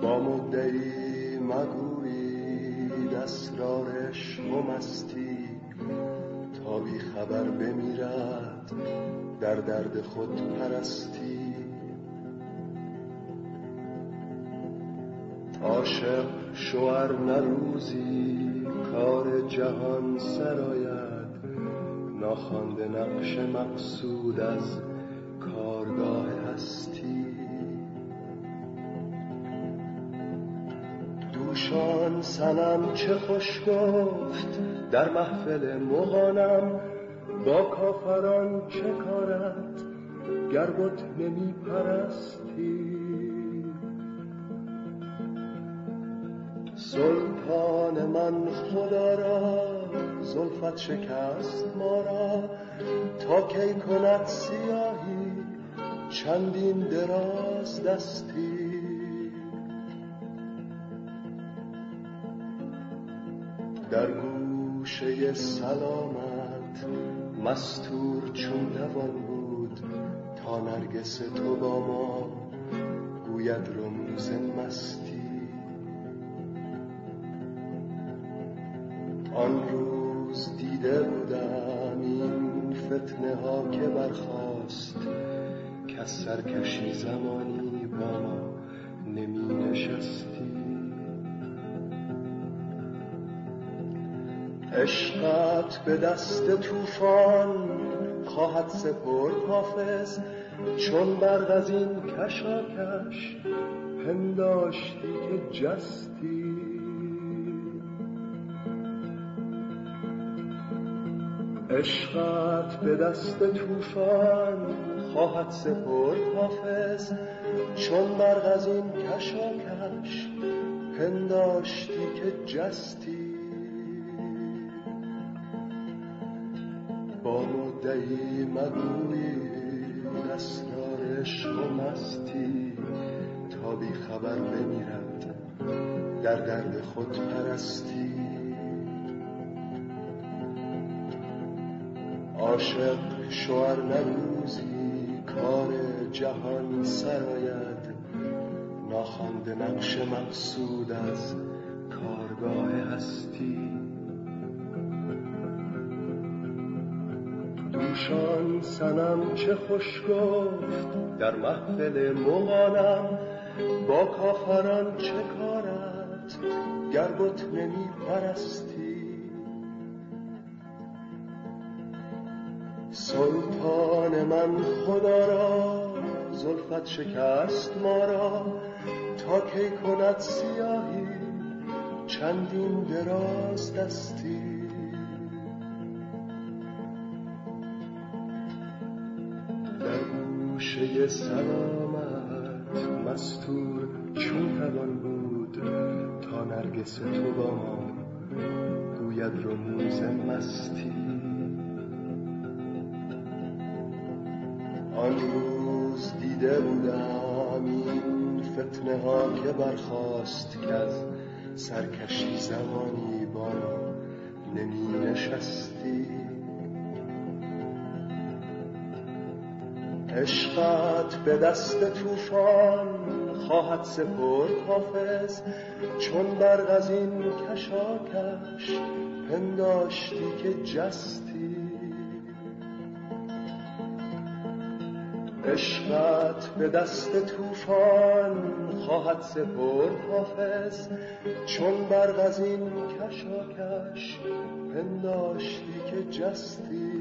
با مدعی مگویید اسرار عشق و مستی، تا بی خبر بمیرد در درد خود پرستی. عاشق شوهر نروزی کار جهان سرآید، ناخوانده نقش مقصود از کارگاه هستی. دوشان صنم چه خوش گفت در محفل مغانم، با کافران چه کارت گر بت نمی پرستی. سلطان من خدا را زلفت شکست ما را، تا کی کند سیاهی چندین دراز دستی. در گوشه سلامت مستور چون توان بود، تا نرگس تو با ما گوید رموز مستی. آن روز دیده بودم این فتنه ها که برخاست، که از سرکشی زمانی با ما نمی نشستی. عشقت به دست طوفان خواهد سپرد حافظ، چون برق از این کشاکش پنداشتی که جستی. عشقت به دست طوفان خواهد سپرد حافظ، چون برق از این کشاکش پنداشتی که جستی. با مدعی مگویید اسرار عشق و مستی، تا بی خبر بمیرد در درد خود پرستی. عاشق شوهر نروزی کار جهان سرآید، ناخوانده نقش مقصود از کارگاه هستی. دوشان صنم چه خوش گفت در محفل مغانم، با کافران چه کارت گر بت نمی پرستی. سلطان من خدا را زلفت شکست ما را، تا کی کند سیاهی چندین دراز دستی. در گوشه سلامت مستور چون توان بود، تا نرگس تو با ما گوید رموز مستی. آن روز دیده بودم این فتنه ها که برخاست، که از سرکشی زمانی با ما نمی نشستی. عشقت به دست طوفان خواهد سپرد حافظ، چون برق از این کشاکش پنداشتی که جستی. عشقت به دست طوفان خواهد سپرد حافظ، چون برق از این کشاکش پنداشتی که جستی.